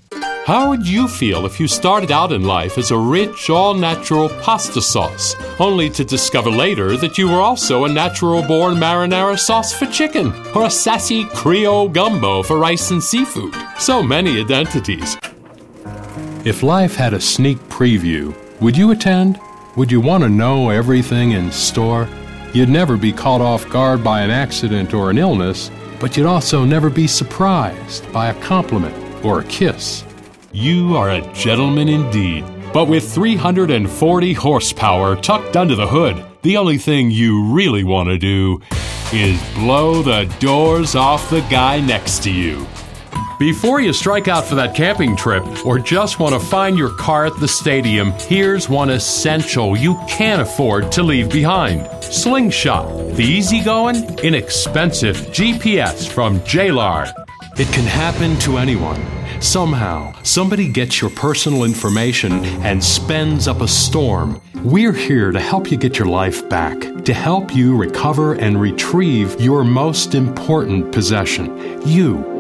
How would you feel if you started out in life as a rich, all-natural pasta sauce, only to discover later that you were also a natural-born marinara sauce for chicken, or a sassy Creole gumbo for rice and seafood? So many identities. If life had a sneak preview, would you attend? Would you want to know everything in store? You'd never be caught off guard by an accident or an illness, but you'd also never be surprised by a compliment or a kiss. You are a gentleman indeed. But with 340 horsepower tucked under the hood, the only thing you really want to do is blow the doors off the guy next to you. Before you strike out for that camping trip or just want to find your car at the stadium, here's one essential you can't afford to leave behind. Slingshot, the easygoing, inexpensive GPS from JLAR. It can happen to anyone. Somehow, somebody gets your personal information and spends up a storm. We're here to help you get your life back, to help you recover and retrieve your most important possession, you.